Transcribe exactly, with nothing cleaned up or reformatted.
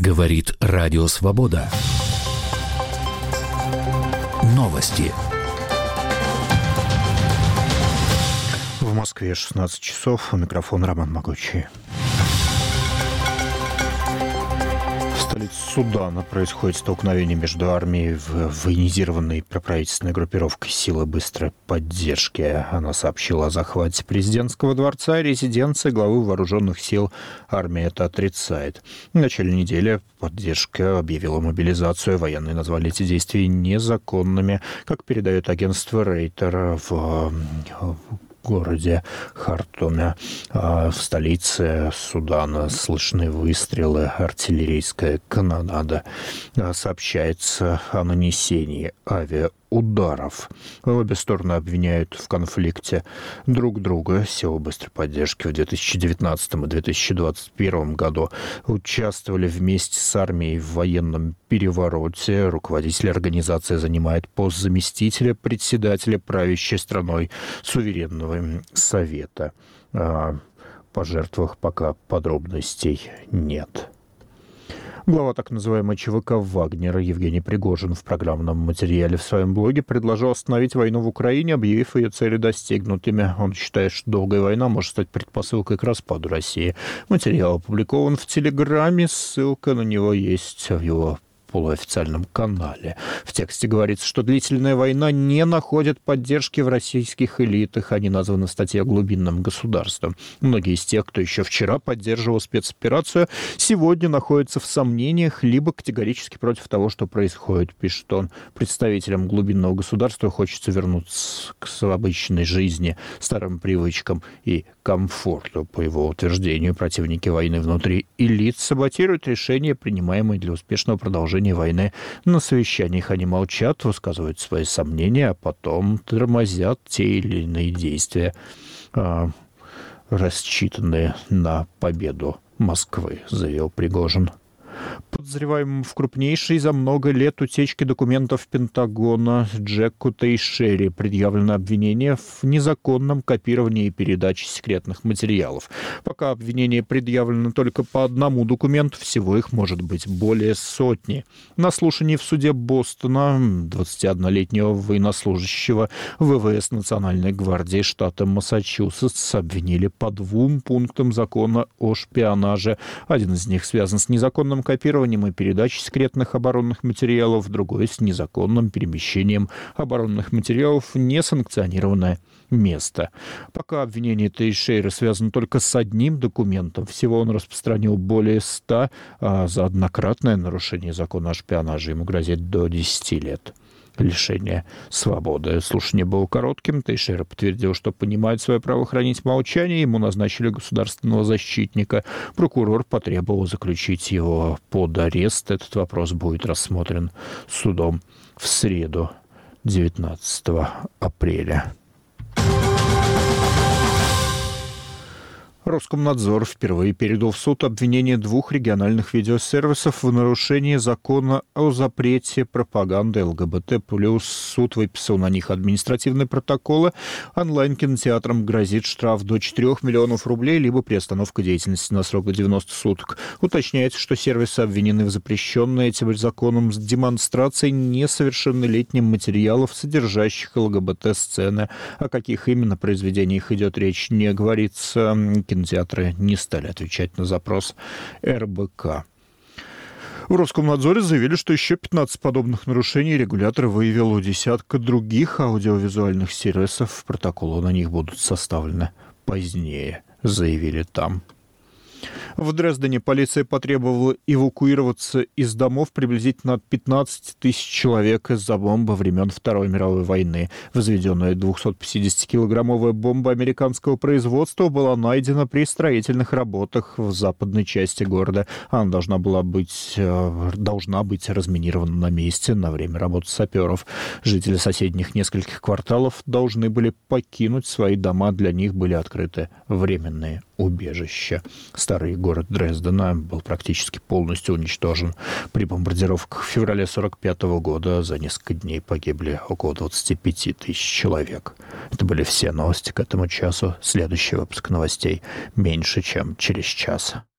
Говорит Радио Свобода. Новости. В Москве шестнадцать часов. У микрофона Роман Могучий. В столице Судана происходит столкновение между армией и военизированной проправительственной группировкой «Силы быстрой поддержки». Она сообщила о захвате президентского дворца и резиденции главы вооруженных сил. Армия это отрицает. В начале недели поддержка объявила мобилизацию. Военные назвали эти действия незаконными. Как передает агентство Рейтер, в городе Хартуме, в столице Судана, слышны выстрелы, артиллерийская канонада. Сообщается о нанесении авиаударов. Обе стороны обвиняют в конфликте друг друга. Силы быстрой поддержки в две тысячи девятнадцатом и две тысячи двадцать первом году участвовали вместе с армией в военном перевороте. Руководитель организации занимает пост заместителя председателя правящей страной суверенного совета. О пожертвах пока подробностей нет. Глава так называемой ЧВК «Вагнера» Евгений Пригожин в программном материале в своем блоге предложил остановить войну в Украине, объявив ее цели достигнутыми. Он считает, что долгая война может стать предпосылкой к распаду России. Материал опубликован в Телеграме, ссылка на него есть в его полуофициальном канале. В тексте говорится, что длительная война не находит поддержки в российских элитах. Они названы в статье глубинным государством. Многие из тех, кто еще вчера поддерживал спецоперацию, сегодня находятся в сомнениях, либо категорически против того, что происходит, пишет он. Представителям глубинного государства хочется вернуться к обычной жизни, старым привычкам и комфорту. По его утверждению, противники войны внутри элит саботируют решения, принимаемые для успешного продолжения войны. На совещаниях они молчат, высказывают свои сомнения, а потом тормозят те или иные действия, рассчитанные на победу Москвы, заявил Пригожин. Подозреваемому в крупнейшей за много лет утечке документов Пентагона Джеку Тейшере предъявлено обвинение в незаконном копировании и передаче секретных материалов. Пока обвинение предъявлено только по одному документу, всего их может быть более сотни. На слушании в суде Бостона двадцатиоднолетнего военнослужащего ВВС Национальной гвардии штата Массачусетс обвинили по двум пунктам закона о шпионаже. Один из них связан с незаконным копированием и передачей секретных оборонных материалов, другой с незаконным перемещением оборонных материалов в несанкционированное место. Пока обвинение Тейшейра связано только с одним документом, всего он распространил более ста, а за однократное нарушение закона о шпионаже ему грозит до десяти лет лишения свободы. Слушание было коротким. Тейшейра подтвердил, что понимает свое право хранить молчание. Ему назначили государственного защитника. Прокурор потребовал заключить его под арест. Этот вопрос будет рассмотрен судом в среду, девятнадцатого апреля. Роскомнадзор впервые передал в суд обвинение двух региональных видеосервисов в нарушении закона о запрете пропаганды ЛГБТ+. Суд выписал на них административные протоколы. Онлайн-кинотеатрам грозит штраф до четырёх миллионов рублей, либо приостановка деятельности на срок до девяноста суток. Уточняется, что сервисы обвинены в запрещенной этим законом с демонстрацией несовершеннолетним материалов, содержащих ЛГБТ-сцены. О каких именно произведениях идет речь, не говорится. Кинотеатры не стали отвечать на запрос эр бэ ка. В Роскомнадзоре заявили, что еще пятнадцать подобных нарушений регулятор выявил у десятка других аудиовизуальных сервисов. Протоколы на них будут составлены позднее, заявили там. В Дрездене полиция потребовала эвакуироваться из домов приблизительно пятнадцать тысяч человек из-за бомбы времен Второй мировой войны. Возведенная двухсотпятидесятикилограммовая бомба американского производства была найдена при строительных работах в западной части города. Она должна была быть, должна быть разминирована на месте на время работы саперов. Жители соседних нескольких кварталов должны были покинуть свои дома. Для них были открыты временные убежища. Старый город Дрездена был практически полностью уничтожен при бомбардировках в феврале сорок пятого года. За несколько дней погибли около двадцати пяти тысяч человек. Это были все новости к этому часу. Следующий выпуск новостей меньше, чем через час.